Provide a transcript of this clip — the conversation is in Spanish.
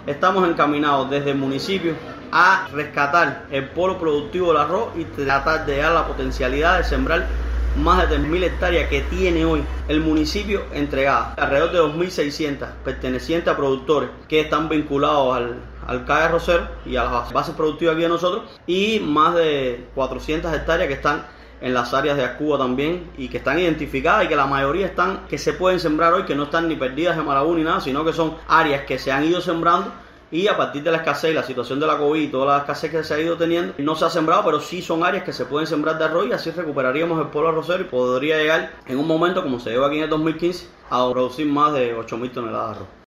estamos encaminados desde el municipio a rescatar el polo productivo del arroz y tratar de dar la potencialidad de sembrar más de 3.000 hectáreas que tiene hoy el municipio entregadas, alrededor de 2.600 pertenecientes a productores que están vinculados al CAE arrocero y a las bases productivas aquí de nosotros, y más de 400 hectáreas que están en las áreas de Ascuba también y que están identificadas y que la mayoría están, que se pueden sembrar hoy, que no están ni perdidas de Marabú ni nada, sino que son áreas que se han ido sembrando. Y a partir de la escasez y la situación de la COVID y toda la escasez que se ha ido teniendo, no se ha sembrado, pero sí son áreas que se pueden sembrar de arroz, y así recuperaríamos el polo arrocero y podría llegar en un momento, como se lleva aquí en el 2015, a producir más de 8.000 toneladas de arroz.